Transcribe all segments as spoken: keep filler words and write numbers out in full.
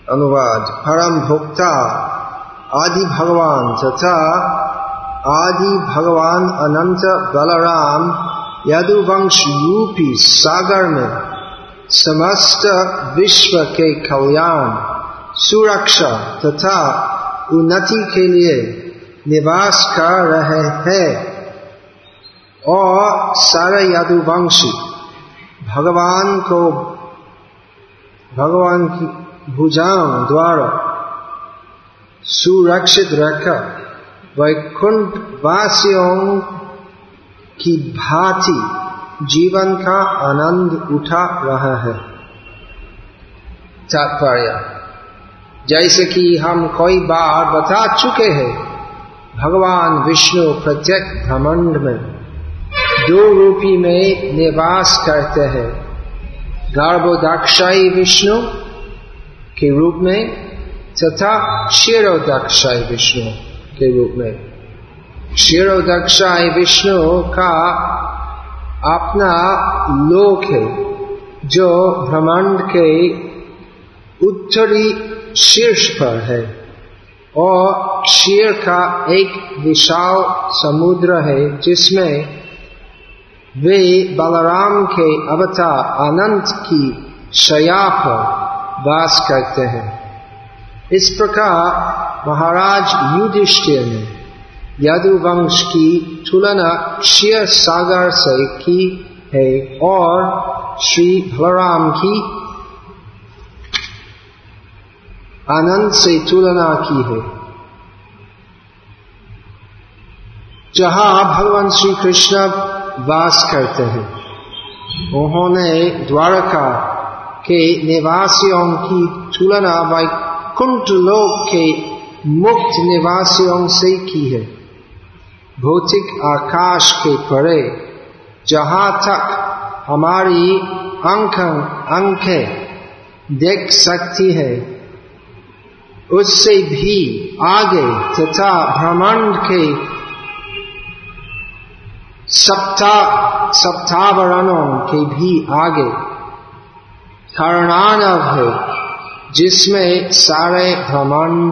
अनुवाद। परम भोक्ता आदि भगवान तथा आदि भगवान अनंत बलराम यदुवंश रूपी सागर में समस्त विश्व के कल्याण, सुरक्षा तथा उन्नति के लिए निवास कर रहे हैं और सारे यदुवंशी भगवान को भगवान की भुजाओं द्वारा सुरक्षित रखकर वैकुंठ वासियों की भांति जीवन का आनंद उठा रहा है। तात्पर्य, जैसे कि हम कई बार बता चुके हैं, भगवान विष्णु प्रत्येक ब्रह्मांड में दो रूपी में निवास करते हैं। गर्भोदक्षायी विष्णु के रूप में तथा क्षीरोदक्षायी विष्णु के रूप में। क्षीरोदक्षायी विष्णु का अपना लोक है जो ब्रह्मांड के उत्तरी शीर्ष पर है और क्षीर का एक विशाल समुद्र है जिसमें वे बलराम के अवतार अनंत की शया पर वास करते हैं। इस प्रकार महाराज युधिष्ठिर ने यदुवंश की तुलना क्षीर सागर से की है और श्री बलराम की आनंद से तुलना की है। जहां भगवान श्री कृष्ण वास करते हैं, उन्होंने द्वारका के निवासियों की तुलना वैकुंठ लोक के मुक्त निवासियों से की है। भौतिक आकाश के परे जहां तक हमारी आंखें आंखें देख सकती है, उससे भी आगे तथा ब्रह्मांड के सप्ता सप्तावरणों के भी आगे कारणानव है, जिसमें सारे ब्रह्मांड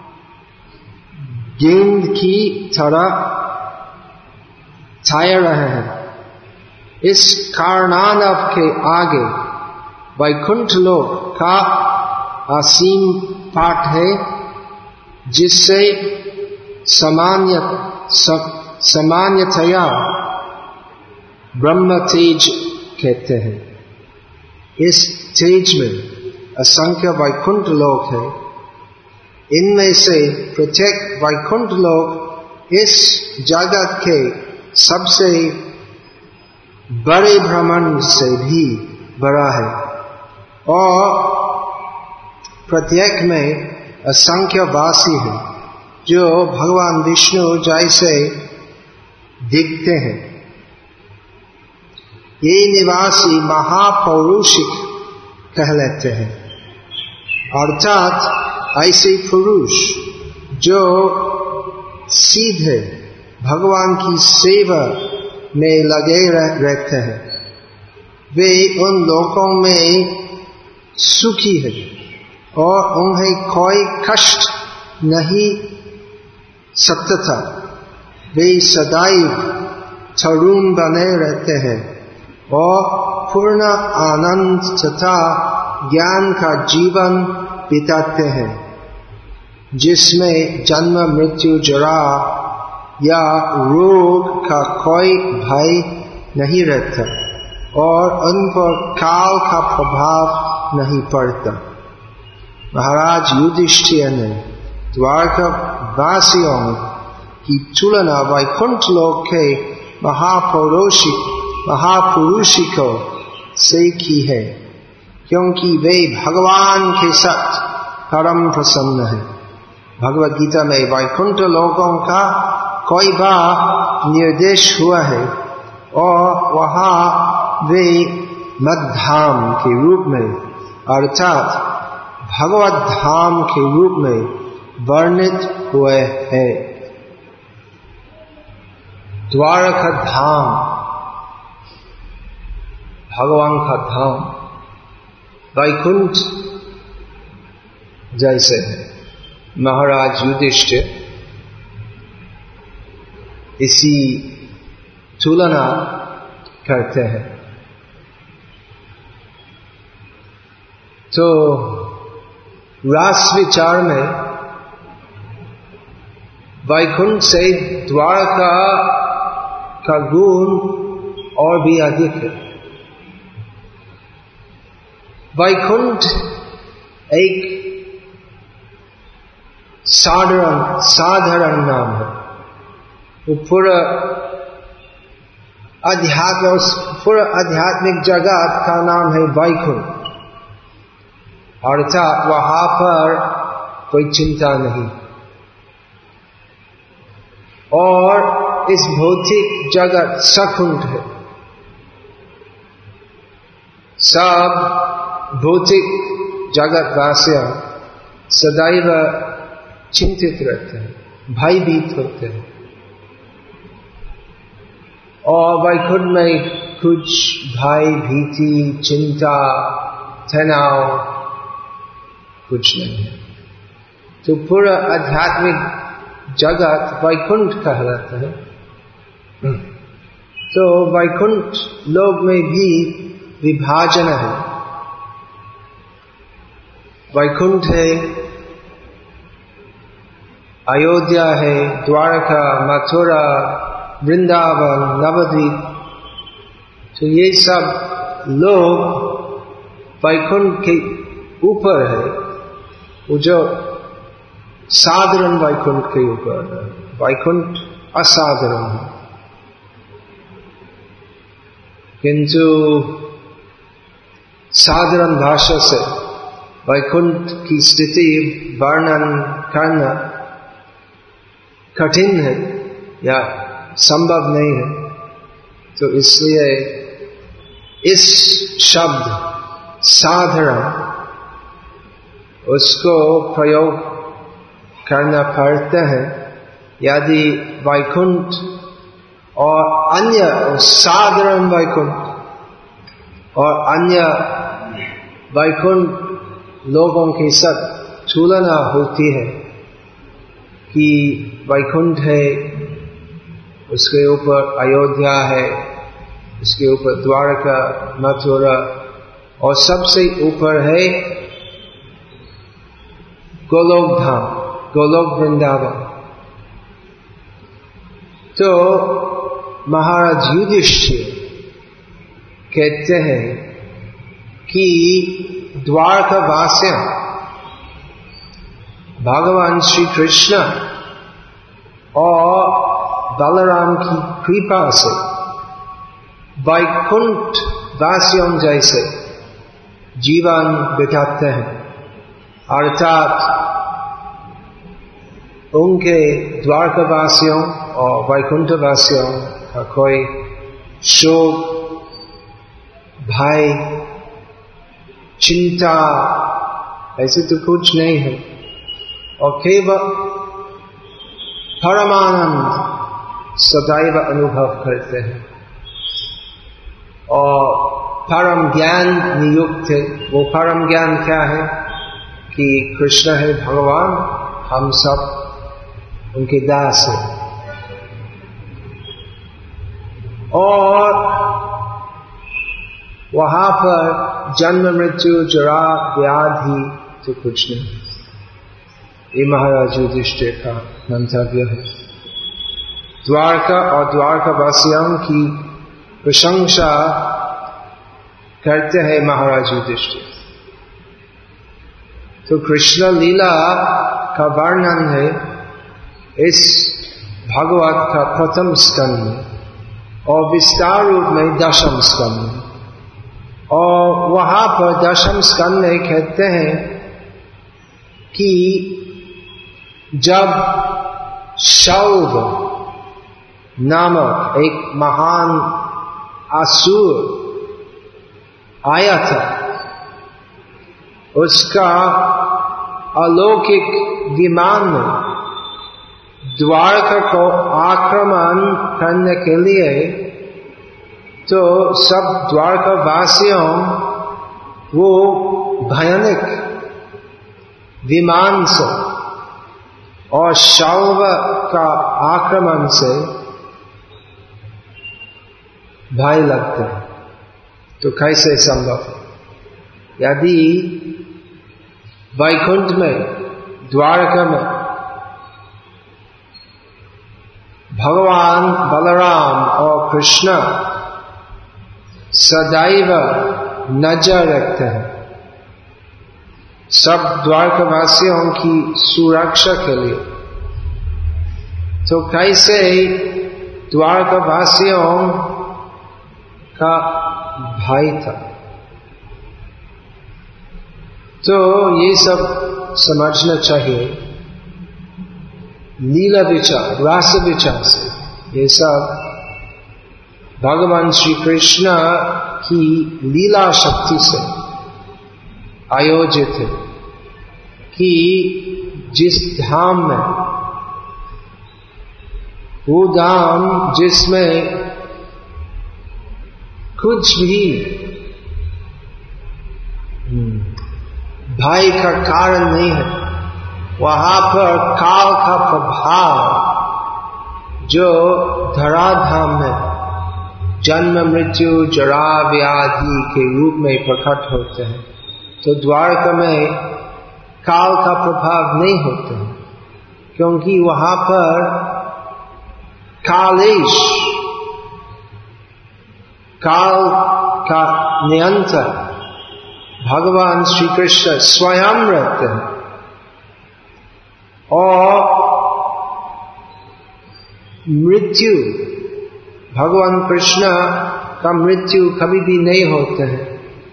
गेंद की तरह छाए रहे हैं। इस कारणानव के आगे वैकुंठ लोक का असीम पाठ है, जिससे सामान्य सामान्यतया ब्रह्म तेज कहते हैं। इस तेज में असंख्य वैकुंठ लोक है। इनमें से प्रत्येक वैकुंठ लोक इस जगत के सबसे बड़े ब्रह्मांड से भी बड़ा है और प्रत्येक में असंख्य वासी है जो भगवान विष्णु जैसे दिखते हैं। ये निवासी महापौरुषिक कहलाते हैं, अर्थात ऐसे पुरुष जो सीधे भगवान की सेवा में लगे रहते हैं। वे उन लोगों में सुखी है और उन्हें कोई कष्ट नहीं सकता। वे सदैव तरुण बने रहते हैं और पूर्ण आनंद तथा ज्ञान का जीवन बिताते हैं, जिसमें जन्म मृत्यु जरा या रोग का कोई भय नहीं रहता और उन पर काल का प्रभाव नहीं पड़ता। महाराज युधिष्ठिर ने द्वारका वासियों की तुलना वैकुंठ लोक के महापौरुषिक महापुरुषिकों से की है, क्योंकि वे भगवान के साथ परम प्रसन्न है। भगवद गीता में वैकुंठ लोकों का कई बार निर्देश हुआ है और वहां वे मध्धाम के रूप में अर्थात भगवत धाम के रूप में वर्णित हुए हैं। द्वारका धाम भगवान का धाम, वैकुंठ जैसे है। महाराज युधिष्ठिर इसी तुलना करते हैं। तो रास विचार में वैकुंठ से द्वारका का गुण और भी अधिक है। वैकुंठ एक साधारण साधारण नाम है। वो पूरा अध्यात्म पूरा आध्यात्मिक जगत का नाम है वैकुंठ। अर्थात वहां पर कोई चिंता नहीं, और इस भौतिक जगत सकुंठ है। सब भौतिक जगत वासियों सदैव चिंतित रहते हैं, भयभीत होते हैं, और वैकुंठ में कुछ भय, भीति, चिंता, तनाव कुछ नहीं है। तो पूरा आध्यात्मिक जगत वैकुंठ कहलाता है। तो वैकुंठ लोक में भी विभाजन है। वैकुंठ है, अयोध्या है, द्वारका, मथुरा, वृंदावन, नवद्वीप। तो ये सब लोग वैकुंठ के ऊपर है। वो जो साधारण वैकुंठ के ऊपर है, वैकुंठ असाधारण है। किंतु साधारण भाषा से वैकुंठ की स्थिति वर्णन करना कठिन है या संभव नहीं है। तो इसलिए इस शब्द साधारण उसको प्रयोग करना पड़ता है यदि वैकुंठ और अन्य साधारण वैकुंठ और अन्य वैकुंठ लोगों के साथ तुलना होती है कि वैकुंठ है, उसके ऊपर अयोध्या है, उसके ऊपर द्वारका, मथुरा, और सबसे ऊपर है गोलोक धाम, गोलोक वृंदावन। तो महाराज युधिष्ठिर कहते हैं कि द्वारका वासियों भगवान श्री कृष्ण और बलराम की कृपा से वैकुंठ वासियों जैसे जीवन बिताते हैं। अर्थात उनके द्वारका वासियों और वैकुंठ वासियों का कोई शोक, भय, चिंता ऐसे तो कुछ नहीं है, और केवल परमानंद सदैव अनुभव करते हैं और परम ज्ञान नियुक्त है। वो परम ज्ञान क्या है कि कृष्ण है भगवान, हम सब उनके दास हैं, और वहां पर जन्म, मृत्यु, जरा, व्याधि तो कुछ नहीं। ये महाराज युधिष्ठिर का मंतव्य है। द्वारका और द्वारका वासियों की प्रशंसा करते हैं महाराज युधिष्ठिर। तो कृष्ण लीला का वर्णन है इस भागवत का प्रथम स्कंद में, और विस्तार रूप में दशम स्कंद में। और वहां पर दशम स्कंद में कहते हैं कि जब शौभ नामक एक महान असुर आया था, उसका अलौकिक विमान में द्वारका को आक्रमण करने के लिए, तो सब द्वारका वासियों वो भयानक विमान से और शल्व का आक्रमण से भय लगता है। तो कैसे संभव है? यदि वैकुंठ में, द्वारका में भगवान बलराम और कृष्ण सदैव नजर रखते हैं सब द्वारकावासियों की सुरक्षा के लिए, तो कैसे द्वारकावासियों का भाई था? तो ये सब समझना चाहिए लीला विचार, रास विचार से। ये सब भगवान श्री कृष्ण की लीला शक्ति से आयोजित है कि जिस धाम में, वो धाम जिसमें कुछ भी भय का कारण नहीं है, वहां पर काल का प्रभाव जो धराधाम में जन्म मृत्यु जरा व्याधि के रूप में प्रकट होते हैं, तो द्वारका में काल का प्रभाव नहीं होता है, क्योंकि वहां पर कालेश, काल का नियंत्रण भगवान श्री कृष्ण स्वयं रहते हैं और मृत्यु, भगवान कृष्ण का मृत्यु कभी भी नहीं होते हैं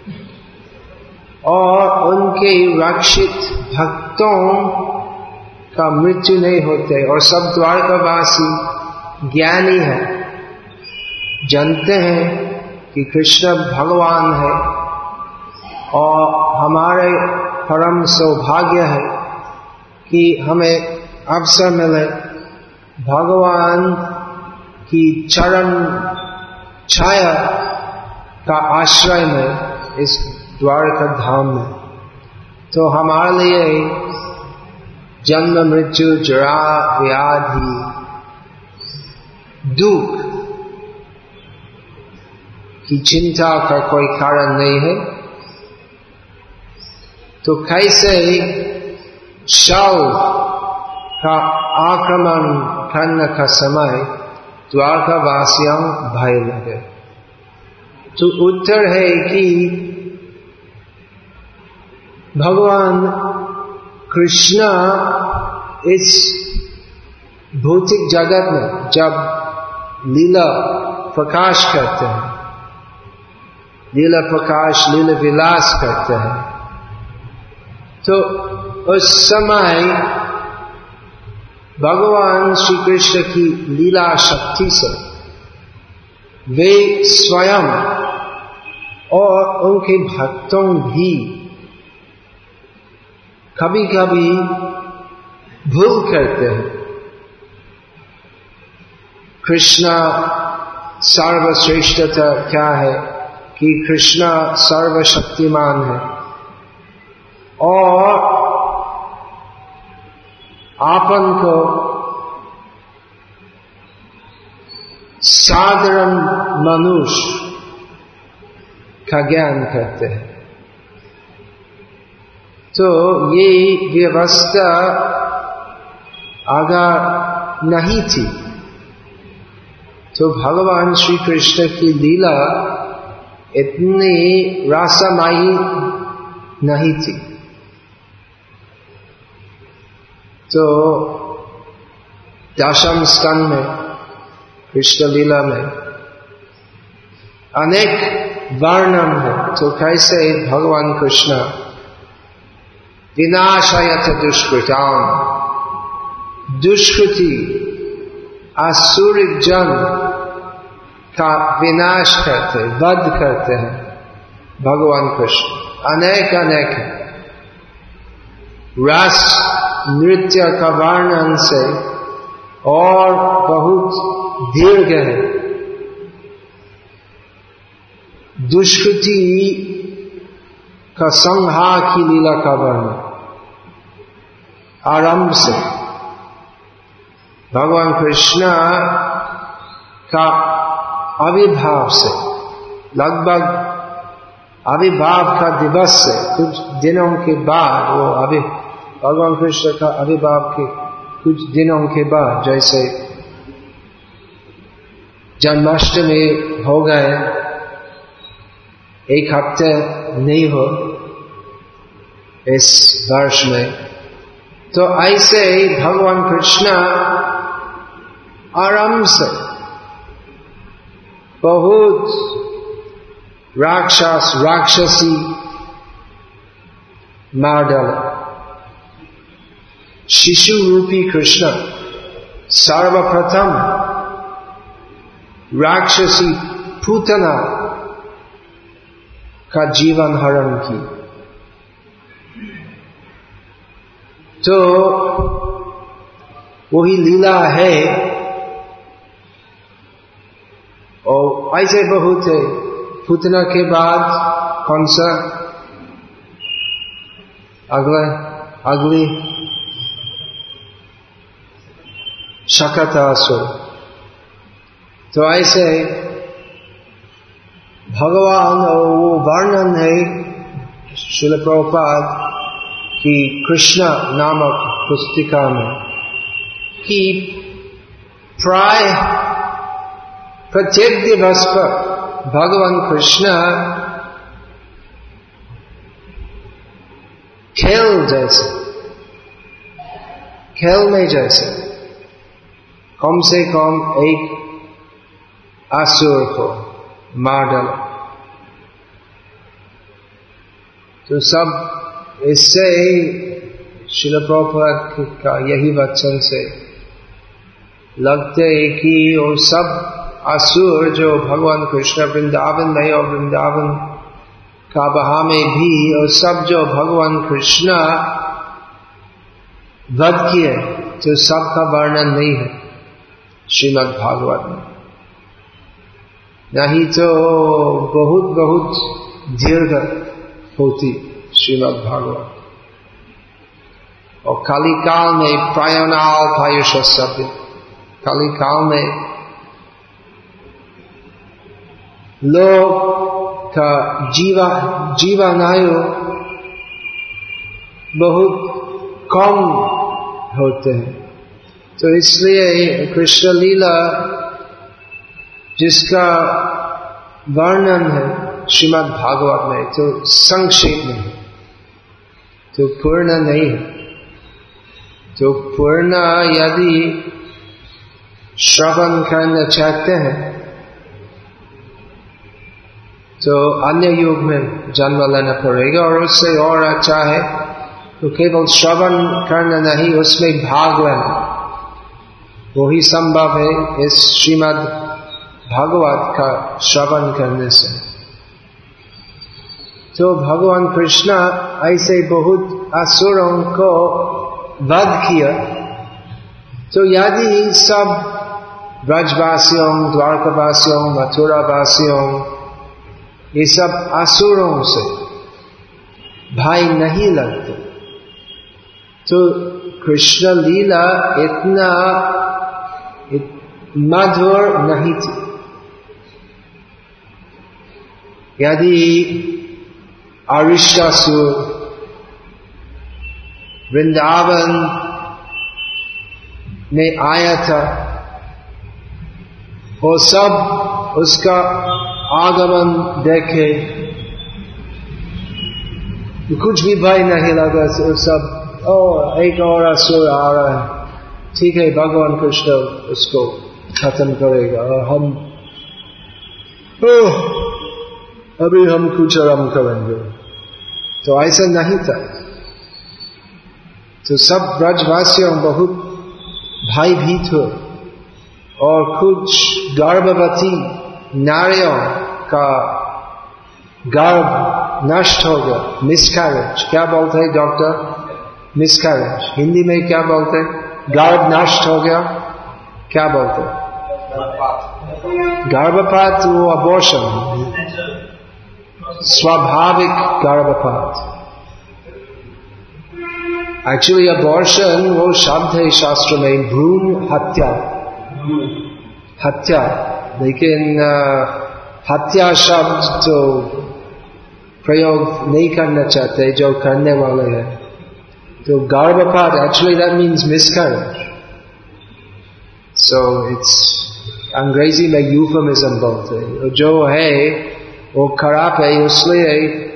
और उनके रक्षित भक्तों का मृत्यु नहीं होते। और सब द्वारकावासी ज्ञानी है, जानते हैं कि कृष्ण भगवान है और हमारे परम सौभाग्य है कि हमें अवसर मिले भगवान की चरण छाया का आश्रय में इस द्वारका धाम में। तो हमारे लिए जन्म मृत्यु जरा व्याधि दुख की चिंता का कोई कारण नहीं है। तो कैसे शव का आक्रमण करने का समय द्वारकावासियों भय लगे? तो उत्तर है कि भगवान कृष्ण इस भौतिक जगत में जब लीला प्रकाश करते हैं, लीला प्रकाश लीला विलास करते हैं, तो उस समय भगवान श्री कृष्ण की लीला शक्ति से वे स्वयं और उनके भक्तों भी कभी कभी भूल करते हैं। कृष्ण सर्वश्रेष्ठता क्या है कि कृष्ण सर्वशक्तिमान है और आपन को साधारण मनुष्य का ज्ञान करते हैं। तो ये व्यवस्था अगर नहीं थी तो भगवान श्री कृष्ण की लीला इतनी रसमयी नहीं थी। तो दशम स्कंद में कृष्ण लीला में अनेक वर्णन है। तो कैसे भगवान कृष्ण विनाशायत दुष्कृताम, दुष्कृति आसुरिक जन का विनाश करते, वध करते हैं भगवान कृष्ण। अनेक अनेक रस नृत्य का वर्णन से और बहुत दीर्घ है दुष्कृति का संहार की लीला का वर्णन। आरंभ से भगवान कृष्ण का आविर्भाव से लगभग आविर्भाव का दिवस से कुछ दिनों के बाद वो अभी भगवान कृष्ण का आविर्भाव के कुछ दिनों के बाद जैसे जन्माष्टमी हो गए एक हफ्ते नहीं हो इस वर्ष में, तो ऐसे ही भगवान कृष्ण आराम से बहुत राक्षस राक्षसी मार डाला। शिशु रूपी कृष्ण सर्वप्रथम राक्षसी पूतना का जीवन हरण की। तो वही लीला है और ऐसे बहुत है। पूतना के बाद कौन सा अगला अगली शकटासुर। तो ऐसे भगवान और वो वर्णन है श्रील प्रभुपाद की कृष्ण नामक पुस्तिका में कि प्राय प्रत्येक दिवस पर भगवान कृष्ण खेल जैसे खेल में जैसे कम से कम एक असुर को मार डाला। तो सब इससे श्रील प्रभुपाद का यही वचन से लगते है कि वो सब असुर जो भगवान कृष्ण वृंदावन में और वृंदावन का बहा में भी और सब जो भगवान कृष्ण वध किए, तो सबका वर्णन नहीं है श्रीमद् भागवत में। नहीं तो बहुत बहुत दीर्घ होती श्रीमद् भागवत। और काली काल में प्रायणाल पायुष शब्द, काली काल में लोग का जीवा जीवनायु बहुत कम होते हैं। तो इसलिए कृष्ण लीला जिसका वर्णन है श्रीमद् भागवत में, तो संक्षेप में है, तो पूर्ण नहीं है। तो पूर्ण यदि श्रवण करना चाहते हैं तो अन्य युग में जन्म लेना पड़ेगा। और उससे और अच्छा है तो केवल श्रवण करना नहीं, उसमें भाग लेना, वही संभव है इस श्रीमद् भागवत का श्रवण करने से। तो भगवान कृष्ण ऐसे बहुत असुरों को वध किया। तो यदि सब ब्रजवासियों, द्वारकावासियों, मथुरावासियों, ये सब असुरों से भाई नहीं लगते, तो कृष्ण लीला इतना इत, मधुर नहीं थी। यदि अरिष्टासुर वृंदावन में आया था, वो सब उसका आगमन देखे कुछ भी भय नहीं लगा। सब ओ एक और असुर आ रहा है, ठीक है भगवान कृष्ण उसको खत्म करेगा और हम ओ, अभी हम कुछ आराम करेंगे। तो ऐसा नहीं था। तो सब ब्रजवासियों बहुत भयभीत हो और कुछ गर्भवती नारियों का गर्भ नष्ट हो गया, मिसकैरेज। क्या बोलते हैं डॉक्टर? मिसकैरेज। हिंदी में क्या बोलते हैं? गर्भ नष्ट हो गया, क्या बोलते हैं? गर्भपात। वो अबॉर्शन, स्वाभाविक गर्भपात। एक्चुअली अबॉर्शन वो शब्द है शास्त्र में भ्रूण हत्या, हत्या, लेकिन हत्या शब्द तो प्रयोग नहीं करना चाहते जो करने वाले हैं। तो गर्भपात actually that means miscarriage, so it's अंग्रेजी में यूफेमिज्म बोलते हैं। जो है वो खराब है, इसलिए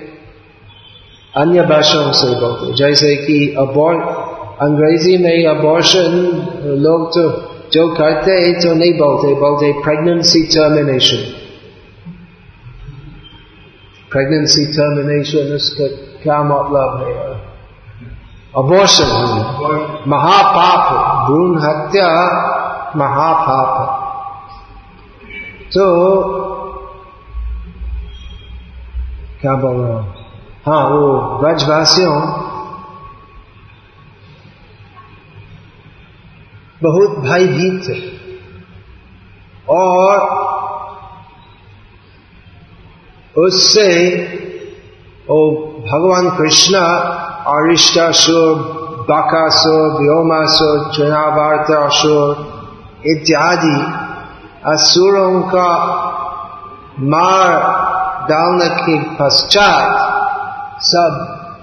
अन्य भाषाओं से बोलते, जैसे कि अबॉर अंग्रेजी में अबॉर्शन लोग तो जो करते हैं तो नहीं बोलते, बोलते प्रेगनेंसी टर्मिनेशन। प्रेगनेंसी टर्मिनेशन उसका क्या मतलब है? अबॉर्शन महापाप है, भ्रूण हत्या महापाप है। तो क्या बोल रहा हूं? हाँ, वो ब्रजवासियों बहुत भयभीत थे और उससे वो भगवान कृष्ण अरिष्टासुर, बकासुर, व्योमासुर, तृणावर्तासुर इत्यादि असुरों का मार डालने के पश्चात सब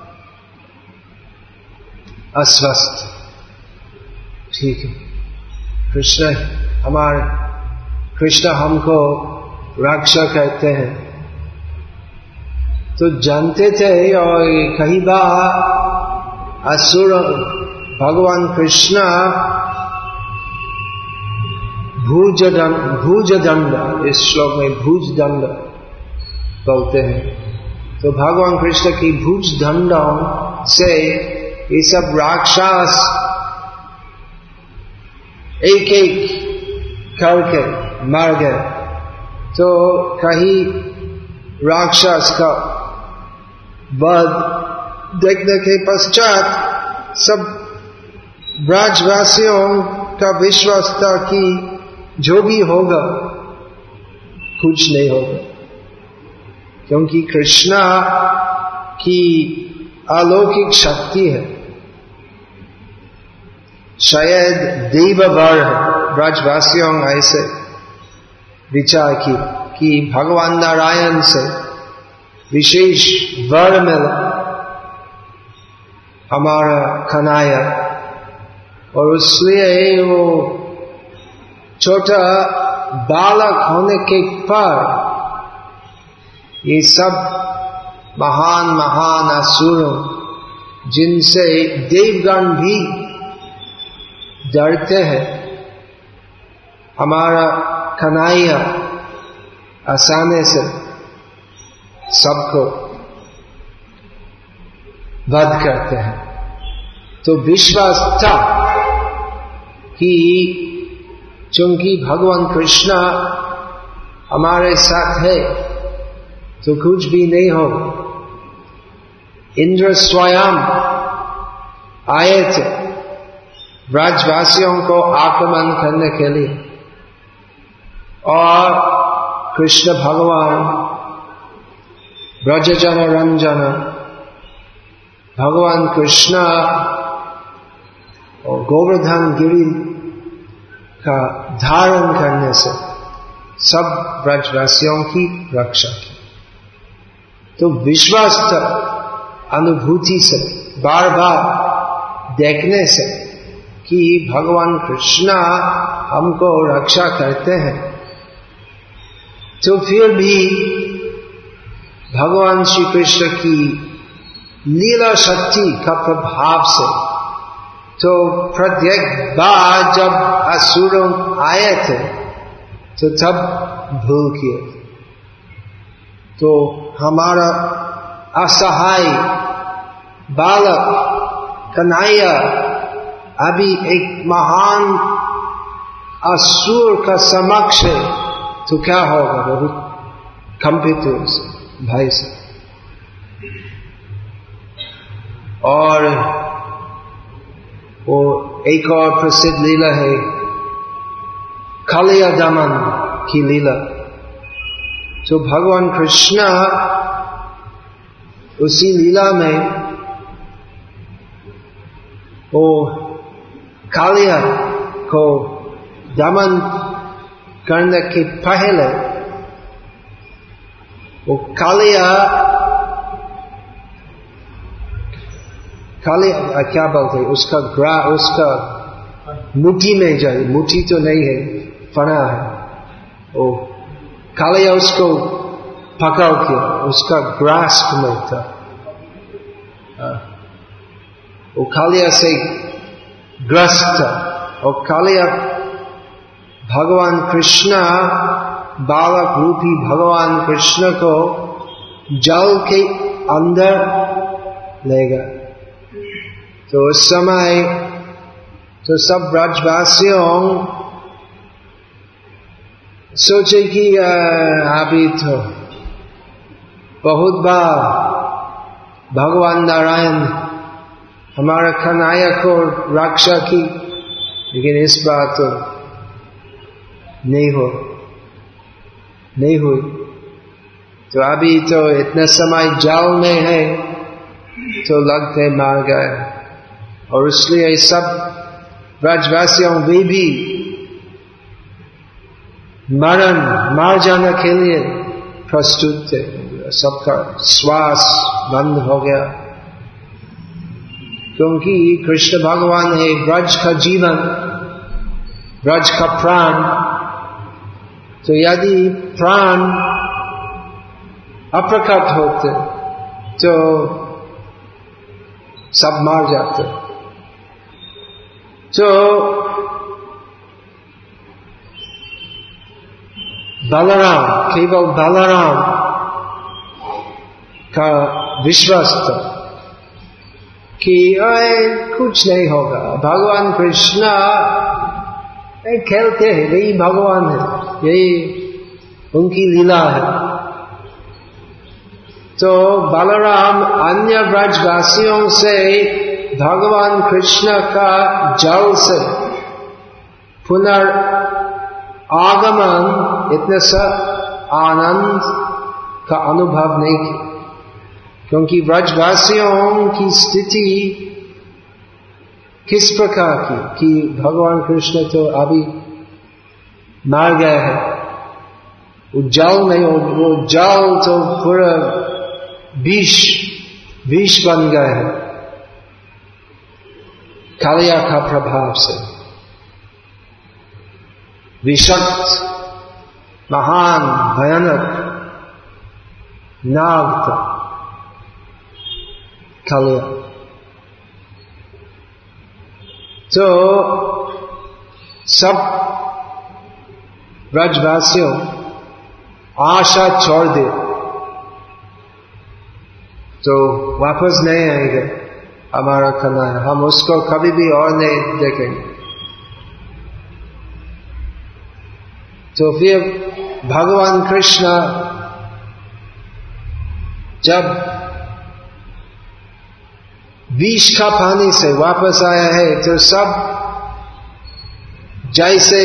अस्वस्थ। ठीक है, कृष्ण हमारे कृष्ण हमको रक्षा करते हैं तो जानते थे। और कई बार असुर भगवान कृष्ण भुज भुज दंड, इस श्लोक में भुज दंड बोलते हैं। तो भगवान कृष्ण की भुज दंडों से ये सब राक्षस एक एक करके मर गए। तो कहीं राक्षस का वध देखने के पश्चात सब ब्रजवासियों का विश्वास था कि जो भी होगा कुछ नहीं होगा, क्योंकि कृष्णा की अलौकिक शक्ति है। शायद देववर ब्रजवासियों ऐसे विचार की कि भगवान नारायण से विशेष वर मिला हमारा कन्हैया, और इसलिए वो छोटा बालक होने के पर ये सब महान महान असुरों जिनसे देवगण भी डरते हैं, हमारा कन्हैया आसानी से सबको वध करते हैं। तो विश्वास था कि चूंकि भगवान कृष्ण हमारे साथ है तो कुछ भी नहीं हो। इंद्र स्वयं आए थे ब्रजवासियों को आक्रमण करने के लिए, और कृष्ण भगवान ब्रजजन रंजन भगवान कृष्ण और गोवर्धन गिरी का धारण करने से सब ब्रजवासियों की रक्षा की। तो विश्वास था, अनुभूति से बार बार देखने से कि भगवान कृष्ण हमको रक्षा करते हैं। तो फिर भी भगवान श्री कृष्ण की लीला शक्ति का प्रभाव से तो प्रत्येक बार जब असुरों आए थे तो तब भूल किए। तो हमारा असहाय बालक कन्हैया अभी एक महान असुर का समक्ष है तो क्या होगा? बहुत कंपित हुए भाई से। और वो एक और प्रसिद्ध लीला है कालिया दमन की लीला। तो भगवान कृष्ण उसी लीला में वो कालिया को दमन करने के पहले वो कालिया कालिया क्या बोलते उसका ग्रा उसका मुट्ठी में जाए, मुट्ठी तो नहीं है, फना है, वो कालिया उसको पकड़ के उसका ग्रास्प में था। वो कालिया से ग्रस्त था और कालिया भगवान कृष्ण बालक रूपी भगवान कृष्ण को जल के अंदर ले गया। तो उस समय तो सब ब्रजवासियों सोचे कि अभी तो बहुत बार भगवान नारायण हमारा कन्हैया को रक्षा की, लेकिन इस बार तो नहीं हो नहीं हुई। तो अभी तो इतना समय जल में है तो लगते मार गए, और इसलिए सब ब्रजवासियों वे भी मरण मार जाने के लिए प्रस्तुत थे। सबका श्वास बंद हो गया, क्योंकि कृष्ण भगवान है ब्रज का जीवन, ब्रज का प्राण। तो यदि प्राण अप्रकट होते तो सब मार जाते। तो बलराम, केवल बलराम का विश्वास था कि आए कुछ नहीं होगा, भगवान कृष्ण खेलते हैं, यही भगवान है, यही उनकी लीला है। तो बलराम अन्य ब्रजवासियों से भगवान कृष्ण का जल से पुनर् आगमन इतने सा आनंद का अनुभव नहीं किया, क्योंकि ब्रजवासियों की स्थिति किस प्रकार की कि भगवान कृष्ण तो अभी मार गए हैं, वो जल में वो जल तो पूरा विष विष बन गए हैं कालिया का प्रभाव से। विषक्त महान भयानक नाग था कालिया। तो सब ब्रजवासियों आशा छोड़ दे तो वापस नहीं आएंगे हमारा कन्हैया, हम उसको कभी भी और नहीं देखेंगे। तो फिर भगवान कृष्ण जब विष का पानी से वापस आया है तो सब जैसे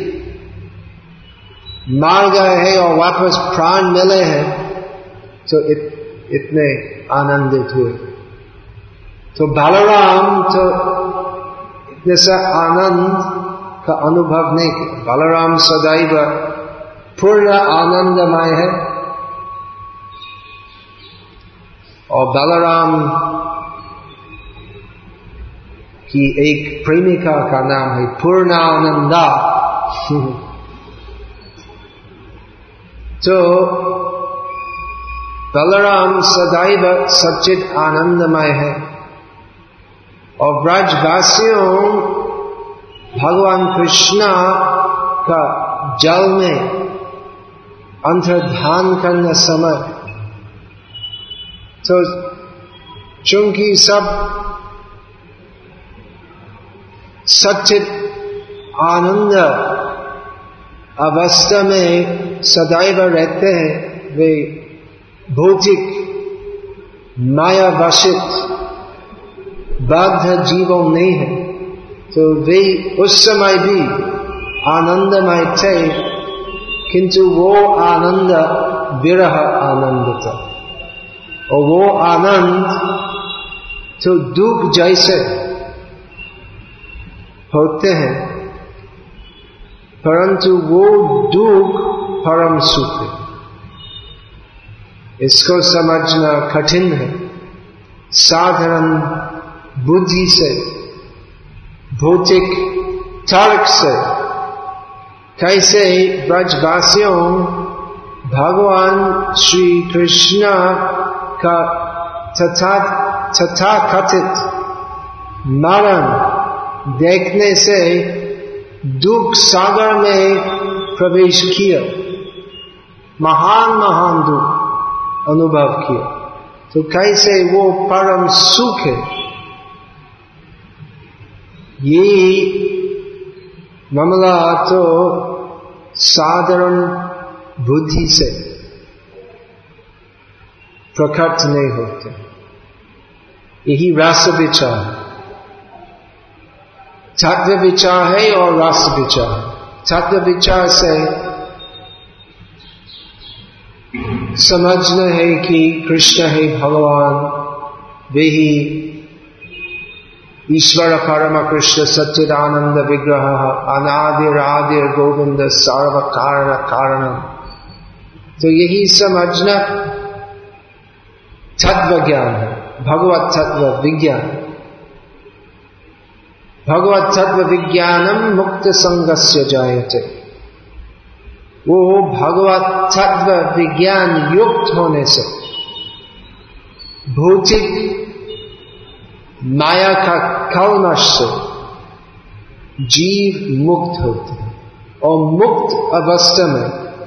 मार गए हैं और वापस प्राण मिले हैं तो इत, इतने आनंदित हुए। तो बलराम तो इतने सा आनंद का अनुभव नहीं किया। बलराम सदैव पूर्ण आनंदमय है, और बलराम की एक प्रेमिका का नाम है पूर्णानंदा। तो बलराम सदैव सच्चित आनंदमय है, और ब्रजवासियों भगवान कृष्ण का जल में अंतर्धान करने समय तो चूंकि सब सच्चित आनंद अवस्था में सदैव रहते हैं, वे भौतिक माया वशित बाध्य जीवों नहीं है, तो वे उस समय भी आनंदमय थे, किंतु वो आनंद विरह आनंद था, और वो आनंद तो दुख जैसे होते हैं, परंतु वो दुख परम सुख है। इसको समझना कठिन है। साधारण बुद्धि से, भौतिक तर्क से कैसे ब्रजवासियों भगवान श्री कृष्ण का तथा तथाकथित मरण देखने से दुख सागर में प्रवेश किया, महान महान दुख अनुभव किया, तो कैसे वो परम सुख है, ये मामला तो साधारण बुद्धि से प्रकट नहीं होते। यही रस विचार है, तत्व विचार है और रस विचार है। तत्व विचार से समझना है कि कृष्ण है भगवान, वे ही ईश्वर परम कृष्ण सच्चिदानंद विग्रह अनादिर आदिर गोविंद सर्व कारण कारणम। तो यही समझना तत्व ज्ञान है, भगवत तत्व विज्ञान। भगवत तत्व विज्ञानम मुक्त संगस्य जायते। वो भगवत तत्व विज्ञान युक्त होने से भौतिक माया का कलमश से जीव मुक्त होते हैं, और मुक्त अवस्था में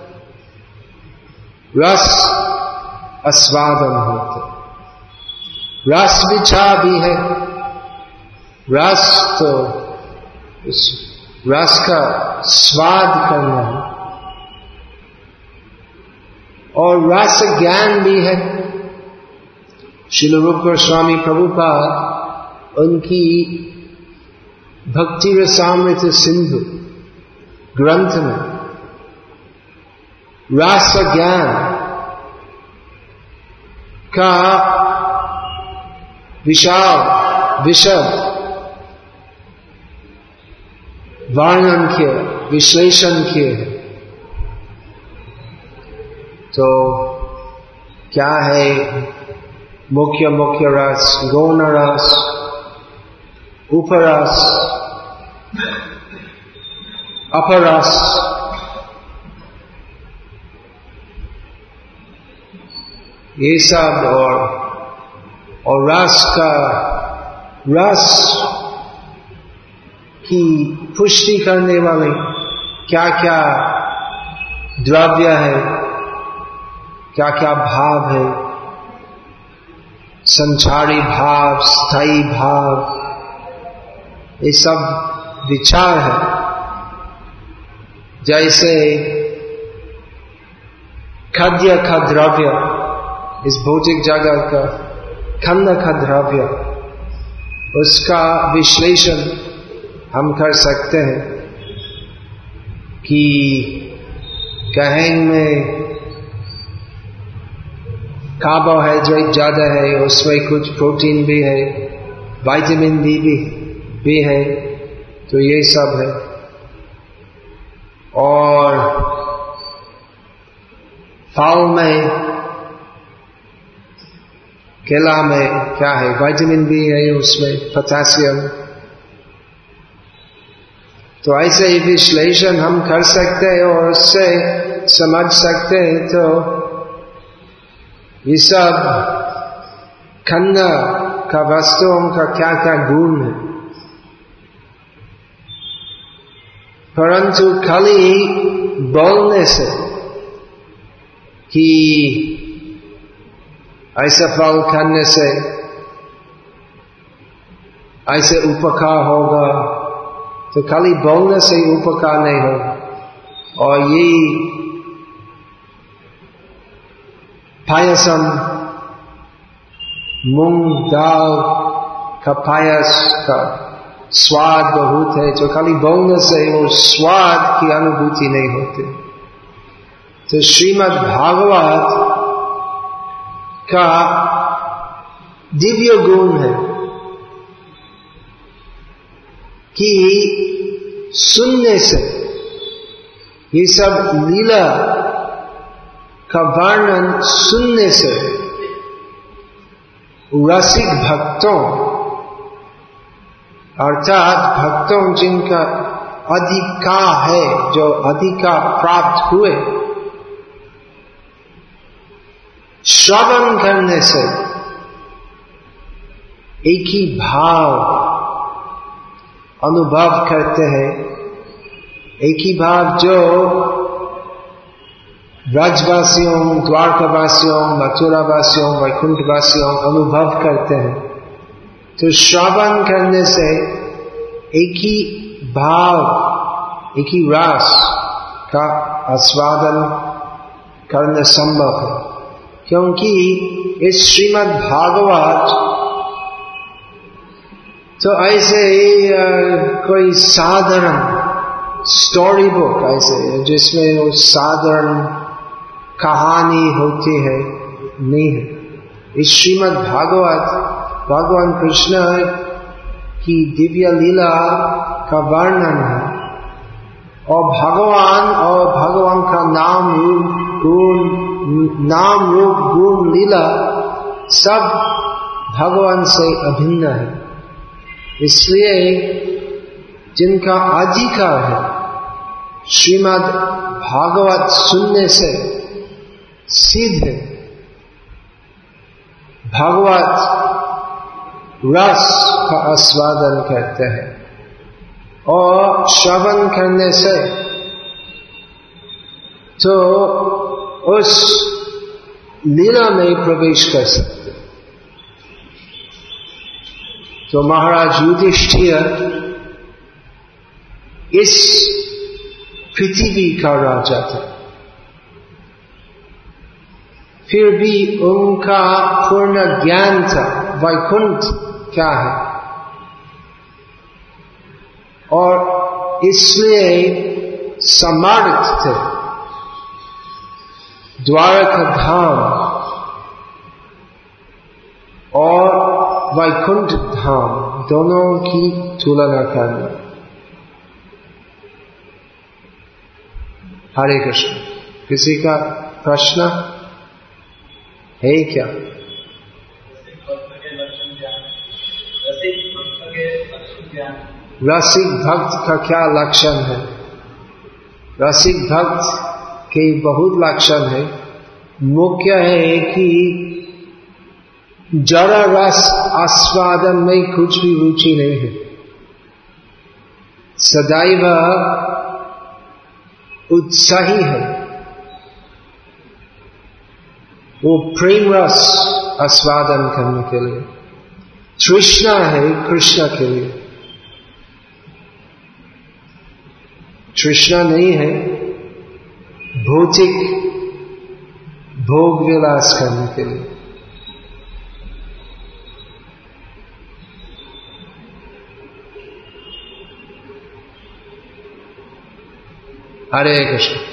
रस आस्वादन होते। रस विचार भी है। रस तो उस रस का स्वाद करना है, और रस ज्ञान भी है। श्रील रूप गोस्वामी प्रभुपाद उनकी भक्ति रसामृत सिंधु ग्रंथ में रस ज्ञान का विशाल विशद वर्णन किया, विश्लेषण किए हैं। तो क्या है मुख्य मुख्य रस, गौण रस, उपरस, अपरस, ये सब, और और रस का रस की पुष्टि करने वाले क्या क्या द्रव्य है, क्या क्या भाव है, संचारी भाव, स्थायी भाव, ये सब विचार है। जैसे खाद्य का द्रव्य, इस भौतिक जगत का खंड का द्रव्य, उसका विश्लेषण हम कर सकते हैं कि गेहूं में कार्बोहाइड्रेट ज्यादा है, उसमें कुछ प्रोटीन भी है, विटामिन डी भी, भी है, तो ये सब है। और फल में, केला में क्या है, विटामिन बी है, उसमें पोटेशियम। तो ऐसे ही विश्लेषण हम कर सकते हैं और उससे समझ सकते हैं। तो ये सब खंड का वस्तुओं का क्या क्या गुण है, परंतु खाली बोलने से कि ऐसा फल खाने से ऐसे उपकार होगा, तो खाली बोलने से ही उपकार नहीं होगा। और ये पायसम, मूंग दाल का पायस का स्वाद बहुत है, जो खाली बोलने से वो स्वाद की अनुभूति नहीं होती। तो श्रीमद् भागवत का दिव्य गुण है कि सुनने से, ये सब लीला का वर्णन सुनने से रसिक भक्तों अर्थात भक्तों जिनका अधिकार है, जो अधिकार प्राप्त हुए, श्रवण करने से एक ही भाव अनुभव करते हैं, एक ही भाव जो ब्रजवासियों, द्वारकावासियों, मथुरावासियों, वैकुंठवासियों अनुभव करते हैं। तो श्रवण करने से एक ही भाव, एक ही रस का आस्वादन करना संभव है, क्योंकि इस श्रीमद् भागवत तो ऐसे कोई साधारण स्टोरी बुक ऐसे जिसमें वो साधारण कहानी होती है नहीं है। इस श्रीमद् भागवत भगवान कृष्ण की दिव्य लीला का वर्णन है, और भगवान और भगवान का नाम रूप गुण नाम रूप गुण लीला सब भगवान से अभिन्न है। इसलिए जिनका अधिकार है श्रीमद् भागवत सुनने से सीधे भागवत रस का आस्वादन करते हैं, और श्रवण करने से तो उस लीला में प्रवेश कर सकते। तो महाराज युधिष्ठिर इस पृथ्वी का राजा थे, फिर भी उनका पूर्ण ज्ञान था वैकुंठ क्या है, और इसलिए समर्थ थे द्वारका धाम और वैकुंठ धाम दोनों की तुलना करना। हरे कृष्ण। किसी का प्रश्न है क्या? रसिक भक्त का क्या लक्षण है? रसिक भक्त के बहुत लक्षण है। मुख्य है कि जरा रस आस्वादन में कुछ भी रुचि नहीं है, सदैव उत्साही है, वो प्रेम रस आस्वादन करने के लिए तृष्णा है कृष्ण के लिए, तृष्णा नहीं है भौतिक भोग विलास करने के लिए। हरे कृष्ण।